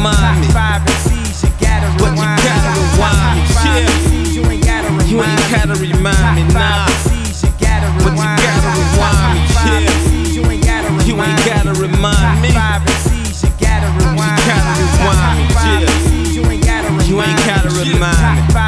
remind me. But you gotta rewind me. Yeah. You ain't gotta remind me, nah. But you gotta rewind me. Yeah. You ain't gotta remind me. You gotta rewind me. Yeah. You ain't gotta remind me.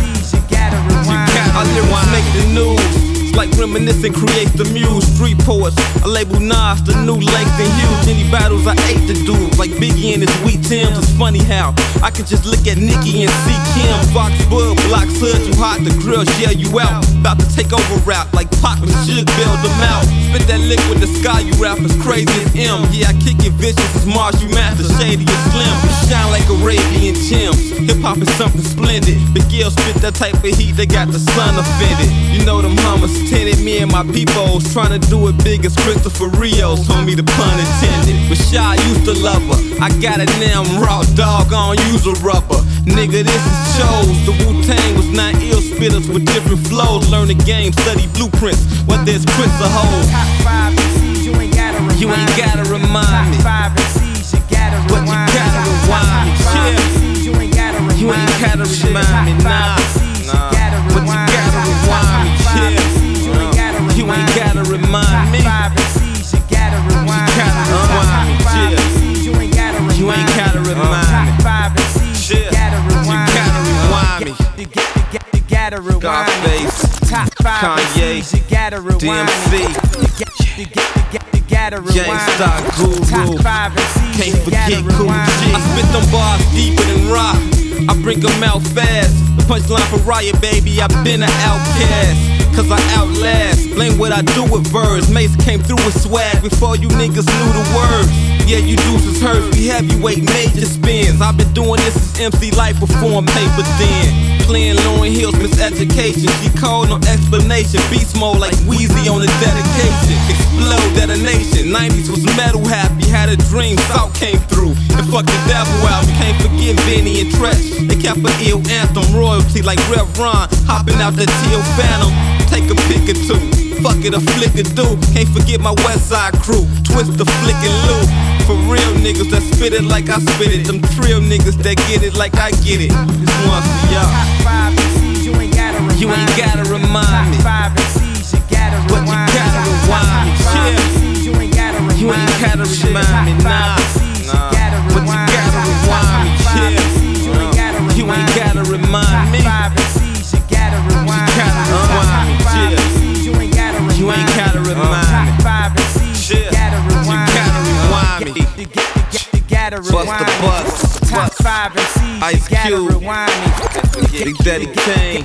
Our lyrics make the news. Like reminiscing creates the muse. Street poets, I label Nas the new length and huge. Any battles I ate to do, like Biggie and his Wheat Timbs. It's funny how I can just look at Nicki and see Kim. Foxwood, Blocks Hood, you hot, the grill, yell you out. About to take over rap, like Pac and Suge build them out. Spit that lick with the sky, you rappers crazy as M. Yeah, I kick it vicious as Mars, you master shady as Slim. You shine like Arabian chimps. Hip hop is something splendid. Big Gil spit that type of heat, they got the sun offended. You know them hummers tinted, me and my peoples trying to do it big as Christopher Rios, homie, the pun intended. But Shy used to love her, I got it now, I'm raw dog, I don't use a rubber. Nigga, this is shows. The Wu-Tang was not ill spitters with different flows. Learn the game, study blueprints, whether it's Chris or Hov. You ain't gotta remind me. But you gotta rewind me. Yeah. You ain't gotta remind me, nah. But you gotta rewind me. Yeah. You ain't gotta remind me. You gotta rewind me. Yeah. You ain't gotta remind me. You gotta rewind me. Scarface, Kanye, DMC, Gangsta Guru, can't forget Cool G. I spit them bars deeper than rock, I bring them out fast. The punchline for Riot, baby, I've been an outcast. Cause I outlast, blame what I do with verbs. Mace came through with swag before you niggas knew the words. Yeah, you deuces hurt, we heavyweight major spins. I've been doing this since MC Light before paper then. Playing Lauryn Hill's Miseducation, she called no explanation. Beast mode like Weezy on the dedication. Explode detonation, 90s was metal happy. Had a dream, South came through and fucked the devil out. Can't forget Vinny and Tresh, they kept an ill anthem. Royalty like Rev Ron, hopping out the Teal Phantom. Take a pick or two, fuck it, a flick or do. Can't forget my West Side crew, Twist the flick and loop. For real niggas that spit it like I spit it. Them trill niggas that get it like I get it. This one's for y'all. You ain't gotta remind me. But you gotta rewind me. Yeah. You ain't gotta remind me, nah. But you gotta rewind me. Yeah. You ain't gotta remind me. You gotta rewind me. Yeah. You ain't gotta remind me. Yeah. You gotta rewind me. Bust the bus. Ice Cube, Big Daddy Kane,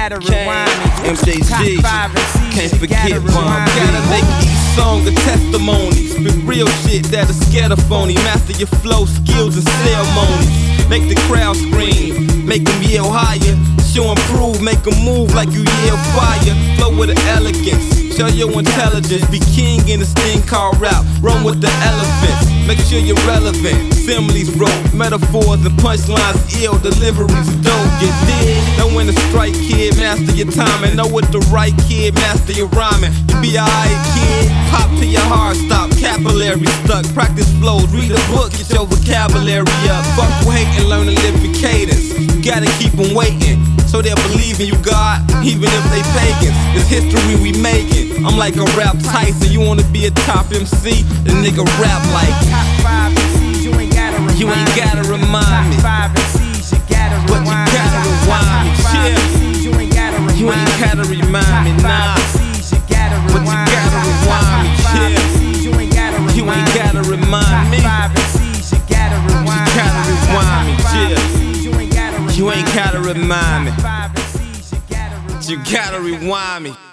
MJG, can't forget Bomb. Gotta make each song a testimony. Spit real shit that'll scare the phony. Master your flow, skills, and ceremonies. Make the crowd scream, make them yell higher. Show and prove, make them move like you yell fire. Flow with the elegance, show your intelligence. Be king in this thing called rap. Run with the elephants, make sure you're relevant. Similes wrote, metaphors and punchlines ill. Deliveries dope, you dig? Know when to strike, kid, master your timing. Know what the right kid, master your rhyming. You be alright, kid, pop till your heart stop. Capillary stuck, practice flows. Read a book, get your vocabulary up. Fuck wait and learn to live in cadence. You gotta keep them waiting, so they'll believe in you, God, even if they pagans. It's history we making. I'm like a rap Tyson. You wanna be a top MC? The nigga rap like you ain't gotta remind me. But you gotta rewind me. Yeah. You ain't gotta remind me, nah. But you gotta rewind me. Yeah. You ain't gotta remind me. You gotta rewind me. Yeah. You ain't gotta remind me. You gotta rewind me.